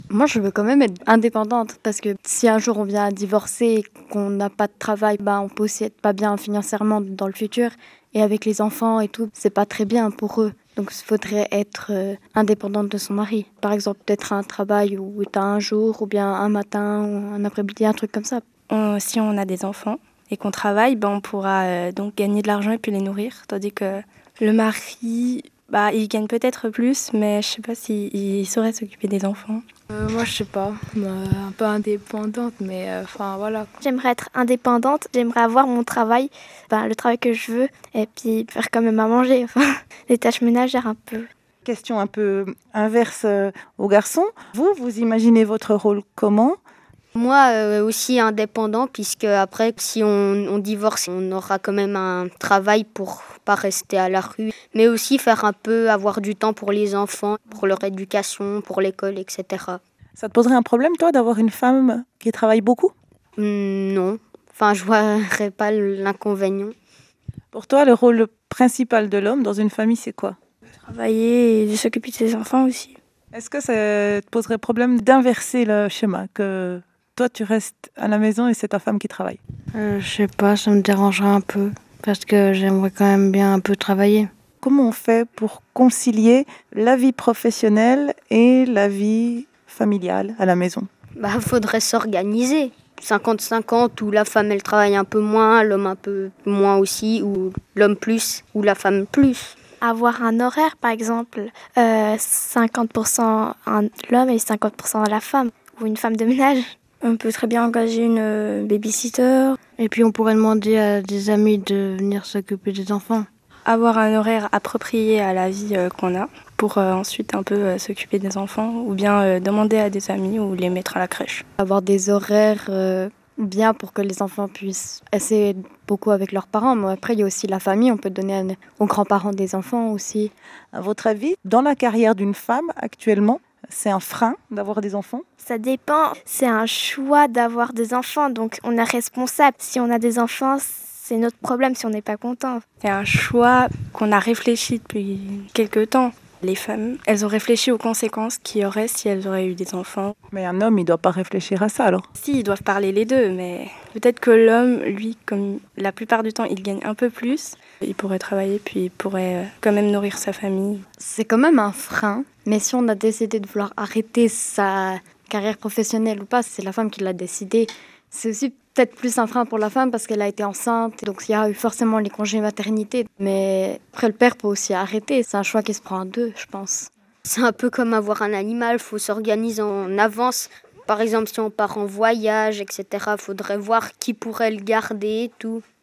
Moi, je veux quand même être indépendante parce que si un jour on vient à divorcer et qu'on n'a pas de travail, on peut aussi être pas bien financièrement dans le futur. Et avec les enfants et tout, c'est pas très bien pour eux. Donc, il faudrait être indépendante de son mari. Par exemple, peut-être un travail où tu as un jour ou bien un matin ou un après-midi, un truc comme ça. Si on a des enfants et qu'on travaille, on pourra donc gagner de l'argent et puis les nourrir. Tandis que le mari, il gagne peut-être plus, mais je sais pas s'il saurait s'occuper des enfants. Moi, je sais pas, un peu indépendante, mais voilà. J'aimerais être indépendante, j'aimerais avoir mon travail, le travail que je veux, et puis faire quand même à manger, les tâches ménagères un peu. Question un peu inverse aux garçons. Vous imaginez votre rôle comment ? Moi aussi indépendant, puisque après, si on divorce, on aura quand même un travail pour pas rester à la rue, mais aussi faire un peu, avoir du temps pour les enfants, pour leur éducation, pour l'école, etc. Ça te poserait un problème, toi, d'avoir une femme qui travaille beaucoup ? Non, je voierais pas l'inconvénient. Pour toi, le rôle principal de l'homme dans une famille, c'est quoi ? Travailler et de s'occuper de ses enfants aussi. Est-ce que ça te poserait problème d'inverser le schéma, que toi, tu restes à la maison et c'est ta femme qui travaille ? Je sais pas, ça me dérangerait un peu parce que j'aimerais quand même bien un peu travailler. Comment on fait pour concilier la vie professionnelle et la vie familiale à la maison ? Faudrait s'organiser. 50-50, où la femme elle travaille un peu moins, l'homme un peu moins aussi, ou l'homme plus, ou la femme plus. Avoir un horaire, par exemple, 50% l'homme et 50% la femme, ou une femme de ménage. On peut très bien engager une babysitter. Et puis on pourrait demander à des amis de venir s'occuper des enfants. Avoir un horaire approprié à la vie qu'on a pour ensuite un peu s'occuper des enfants ou bien demander à des amis ou les mettre à la crèche. Avoir des horaires bien pour que les enfants puissent essayer beaucoup avec leurs parents. Mais après, il y a aussi la famille. On peut donner aux grands-parents des enfants aussi. À votre avis, dans la carrière d'une femme actuellement, c'est un frein d'avoir des enfants ? Ça dépend. C'est un choix d'avoir des enfants, donc on est responsable. Si on a des enfants, c'est notre problème si on n'est pas content. C'est un choix qu'on a réfléchi depuis quelques temps. Les femmes, elles ont réfléchi aux conséquences qu'il y aurait si elles auraient eu des enfants. Mais un homme, il ne doit pas réfléchir à ça alors ? Si, ils doivent parler les deux, mais peut-être que l'homme, lui, comme la plupart du temps, il gagne un peu plus, il pourrait travailler puis il pourrait quand même nourrir sa famille. C'est quand même un frein, mais si on a décidé de vouloir arrêter sa carrière professionnelle ou pas, c'est la femme qui l'a décidé. C'est aussi peut-être plus un frein pour la femme parce qu'elle a été enceinte, donc il y a eu forcément les congés maternité. Mais après, le père peut aussi arrêter. C'est un choix qui se prend à deux, je pense. C'est un peu comme avoir un animal, il faut s'organiser en avance. Par exemple, si on part en voyage, etc., il faudrait voir qui pourrait le garder et tout.